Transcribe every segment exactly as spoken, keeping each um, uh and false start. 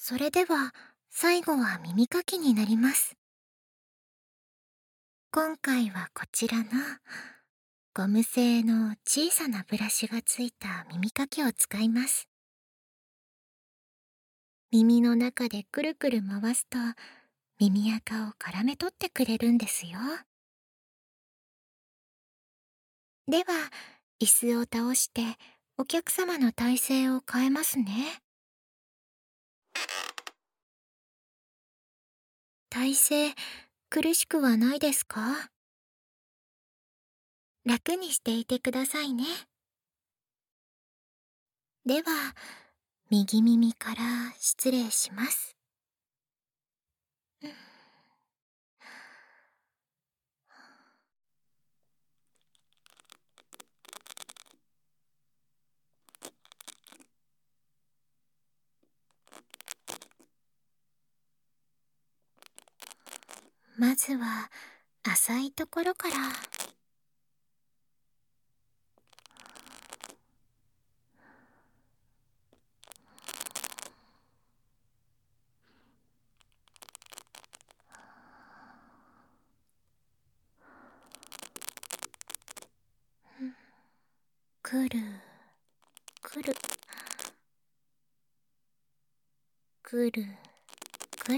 それでは最後は耳かきになります。今回はこちらのゴム製の小さなブラシがついた耳かきを使います。耳の中でくるくる回すと耳垢を絡め取ってくれるんですよ。では、椅子を倒してお客様の体勢を変えますね。体勢、苦しくはないですか？楽にしていてくださいね。では、右耳から失礼します。まずは浅いところから。くるくるくるくる。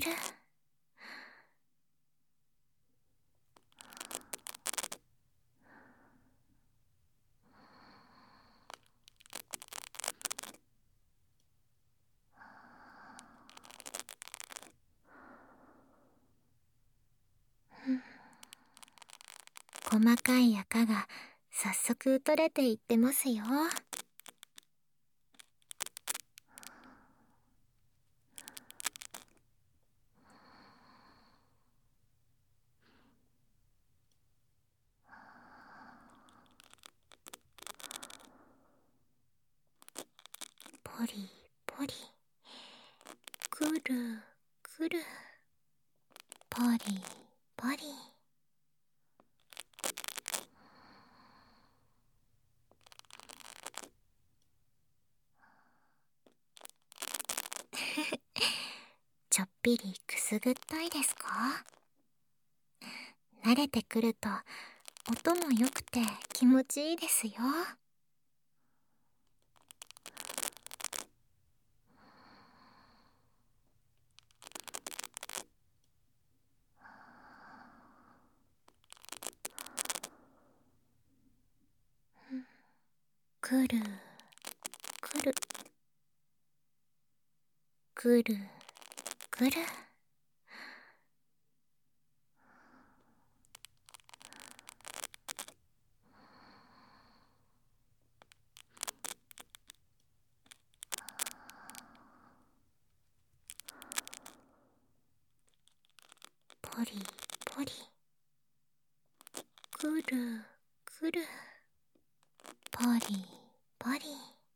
細かい垢が早速取れていってますよ。ポリポリ、くるくる、ポリポリ。ちょっぴりくすぐったいですか？慣れてくると音も良くて気持ちいいですよ。くるくるくるくる。ポリポリ、くるくる、ポリポリ。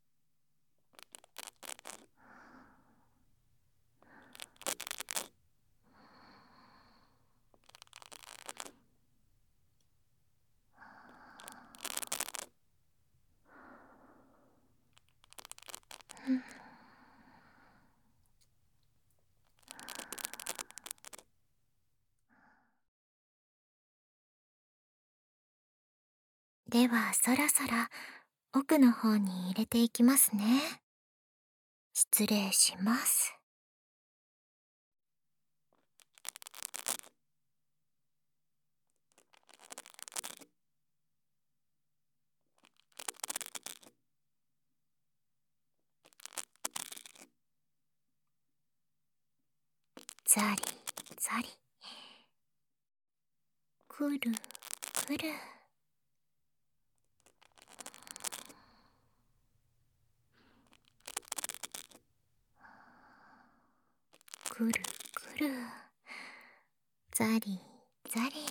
ではそろそろ奥の方に入れていきますね。失礼します。ザリザリ、くるくる。くるくる、ザリザリ。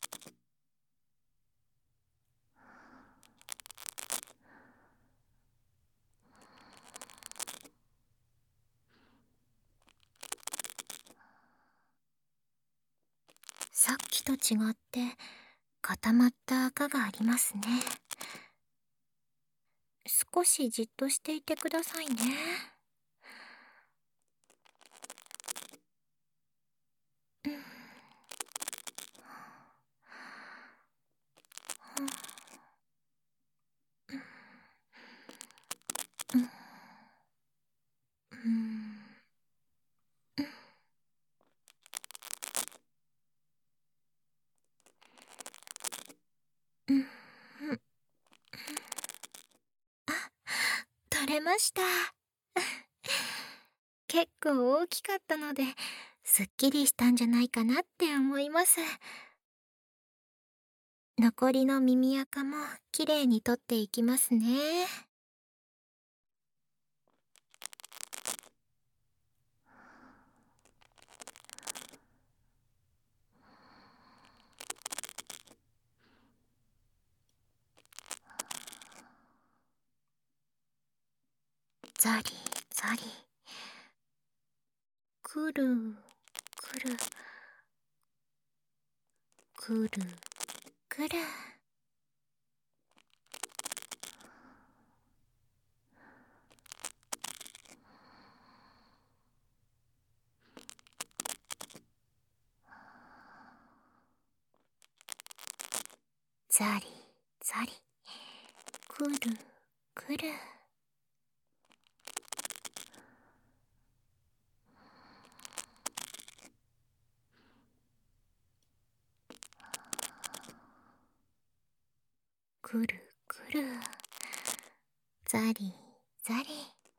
さっきと違って固まった垢がありますね。少しじっとしていてくださいね。 ました。結構大きかったので、すっきりしたんじゃないかなって思います。残りの耳垢もきれいに取っていきますね。ザリザリ、くるくるくるくる。ザリザリ、くるくる。くるくる。ザリザリ。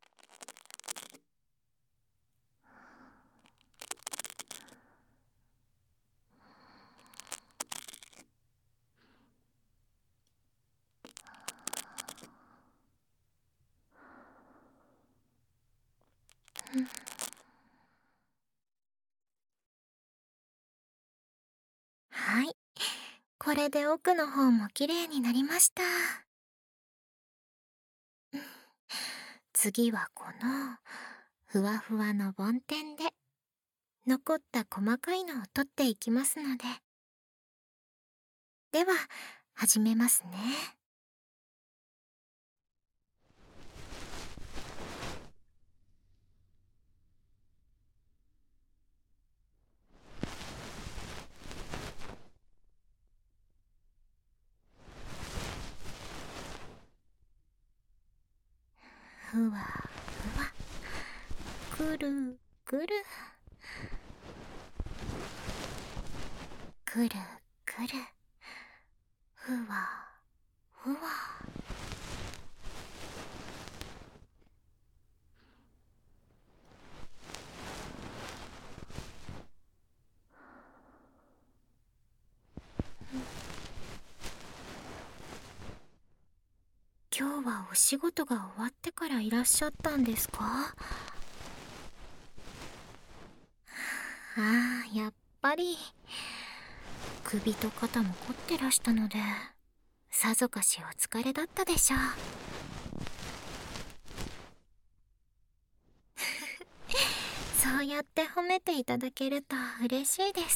はい。これで奥の方もきれいになりました。次はこのふわふわの梵天で残った細かいのを取っていきますので。では始めますね。ふわふわ、くるくるくるくる、ふわふわ。今日はお仕事が終わってからいらっしゃったんですか？ああ、やっぱり首と肩も凝ってらしたので、さぞかしお疲れだったでしょう。そうやって褒めていただけると嬉しいです。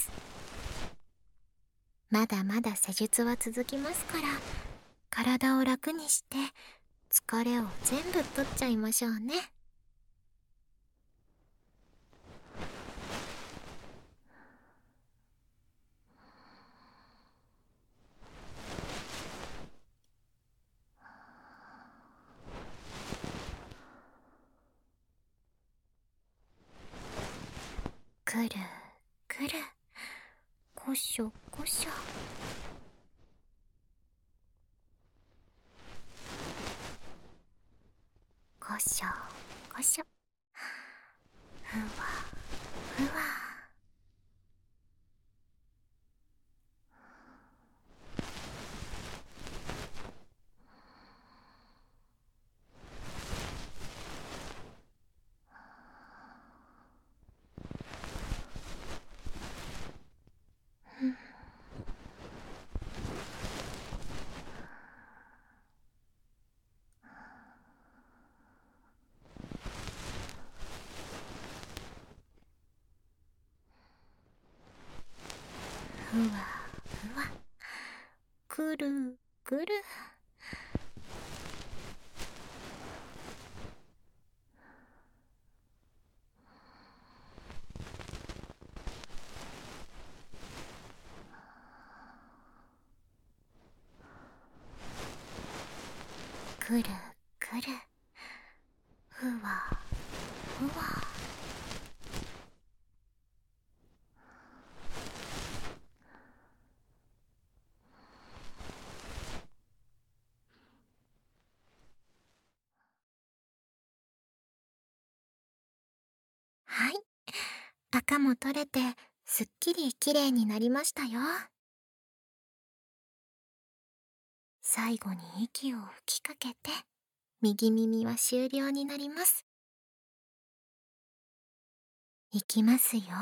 まだまだ施術は続きますから、体を楽にして疲れを全部取っちゃいましょうね。くるくる、こしょこしょ。こしょこしょ、ふわふわ。ふわふわ、くるくる。くるくる、ふわふわ。 赤も取れてすっきりきれいになりましたよ。最後に息を吹きかけて右耳は終了になります。いきますよ。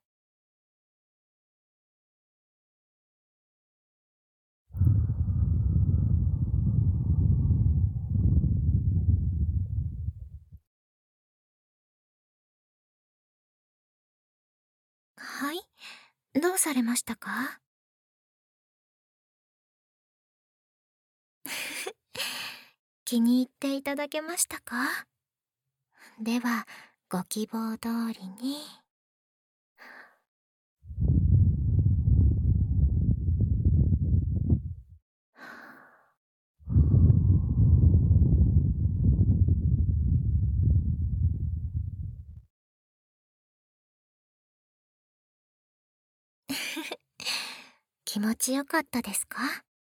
はい、どうされましたか？気に入っていただけましたか？では、ご希望通りに。気持ちよかったですか？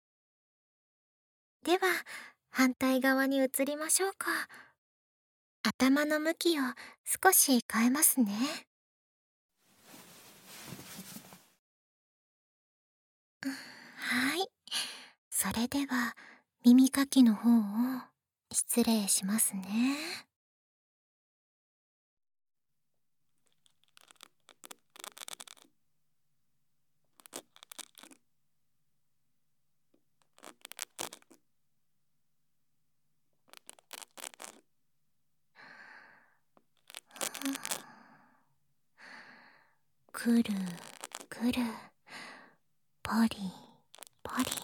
では、反対側に移りましょうか。頭の向きを少し変えますね。はい。それでは、耳かきの方を失礼しますね。くるくる、ポリポリ、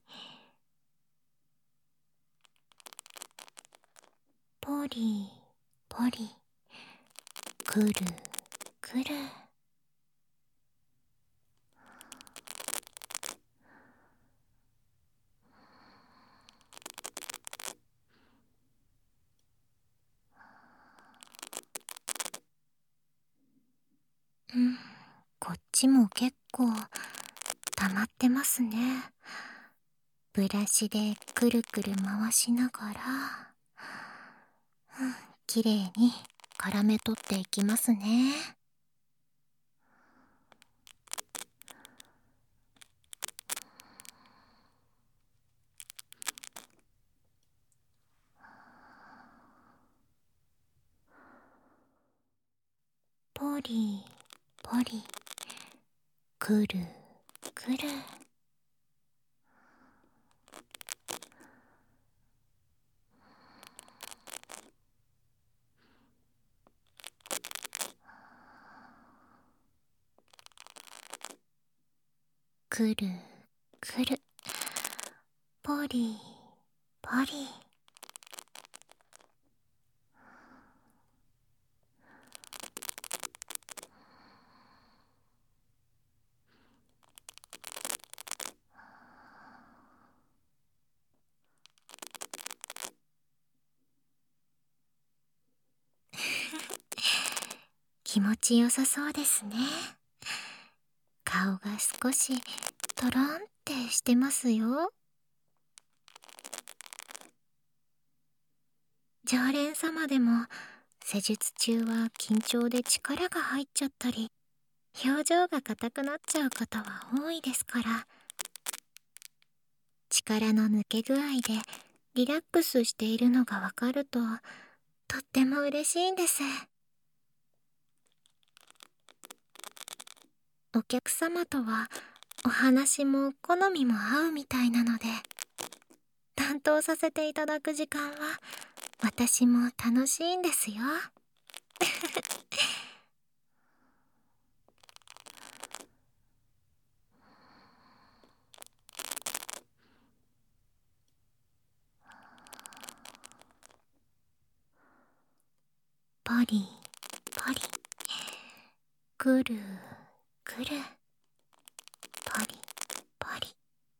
ポリポリ、くるくる。うん、こっちも結構溜まってますね。ブラシでくるくる回しながら、うん、きれいに絡め取っていきますね。ポリポリ、くるくる。くるくる、ポリポリ。気持ちよさそうですね。顔が少しトロンってしてますよ。常連様でも施術中は緊張で力が入っちゃったり、表情が硬くなっちゃう方は多いですから、力の抜け具合でリラックスしているのがわかると、とっても嬉しいんです。お客様とはお話も好みも合うみたいなので、担当させていただく時間は私も楽しいんですよ。ポリポリ、くるくる、ポリポリ。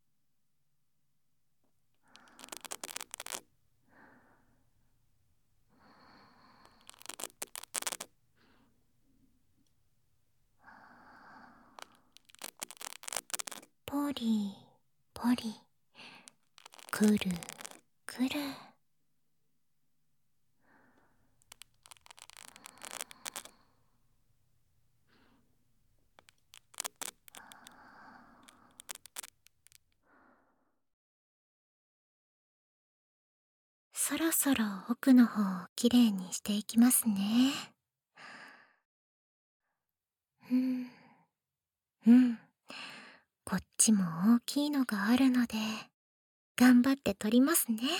ポリポリ、くるくる。 ろそろ奥の方をきれいにしていきますね。うん。うん。こっちも大きいのがあるので、頑張って取りますね。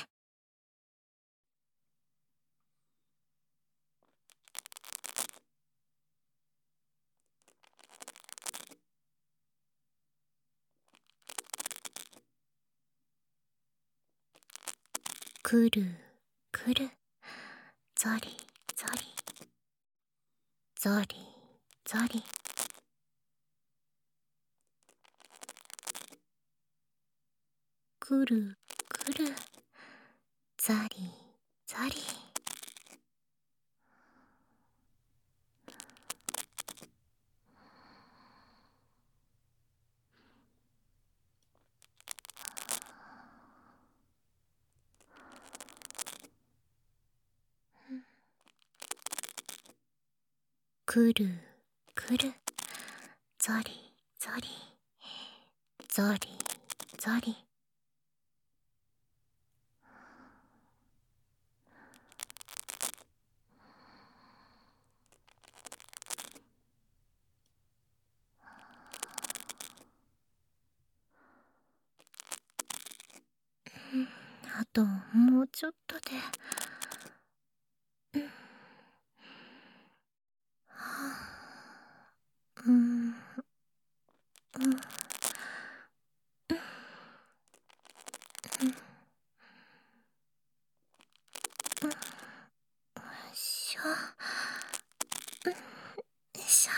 くるくる、ぞりぞり、ぞりぞり。くるくる、ざりざり。くるくる、ぞりぞり、ぞりぞり。あともうちょっとで。うん。はあ、うん、うん、うん、うん、よいしょ、うん、よいしょ。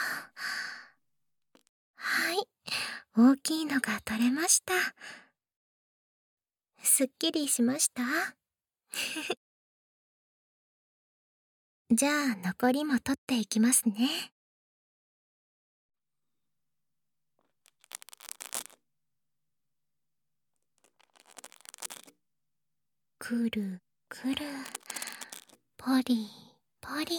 はい、大きいのが取れました。すっきりしました？じゃあ残りも取っていきますね。くるくる、ポリポリ。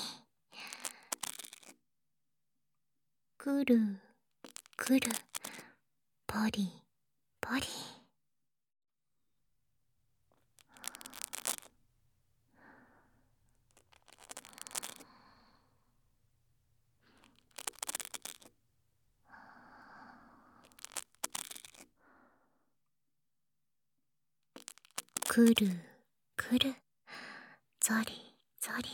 くるくる、ポリポリ。くるくる、ぞりぞり。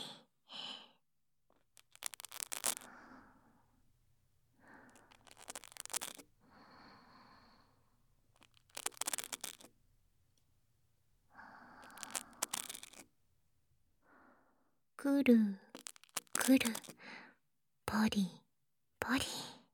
くるくる、ポリポリ。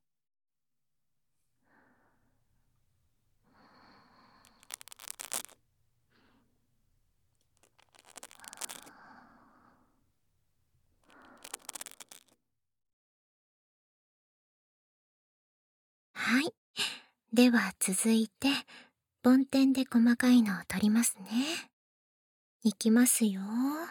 はい。では続いて、梵天で細かいのを取りますね。いきますよ。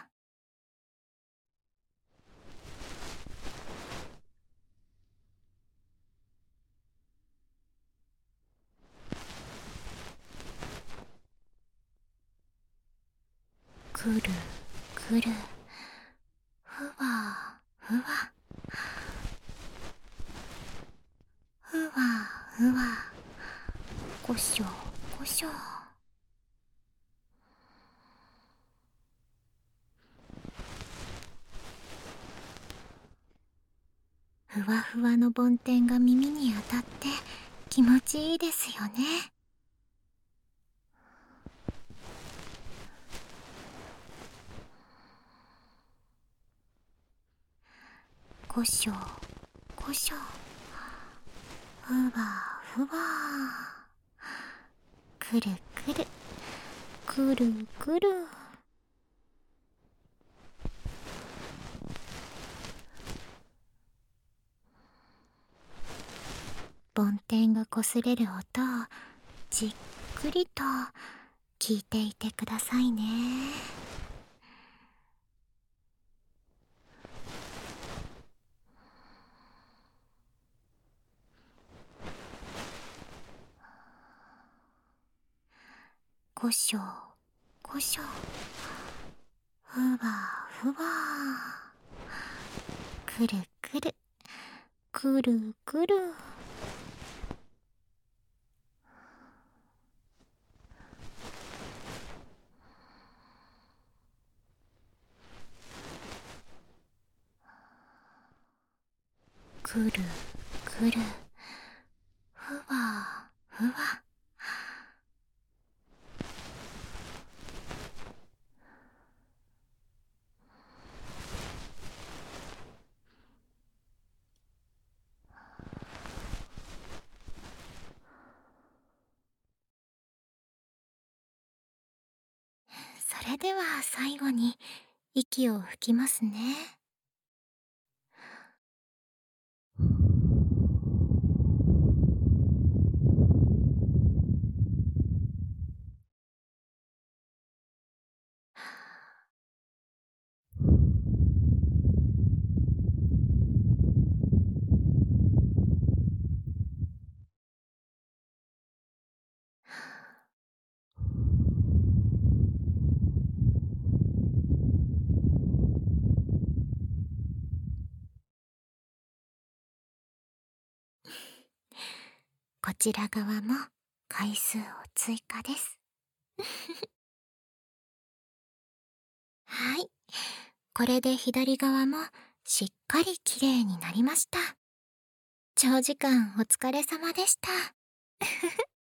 くるくる、ふわふわ、ふわふわ、こしょこしょ。ふわふわの梵天が耳に当たって気持ちいいですよね。こしょこしょ、ふわふわ、くるくる、くるくる。梵天がこすれる音をじっくりと聞いていてくださいね。こしょこしょ、 ふわふわ。くるくる。くるくる。くるくる。ふわふわ。それでは最後に息を吹きますね。こちら側も回数を追加です。はい。これで左側もしっかりきれいになりました。長時間お疲れ様でした。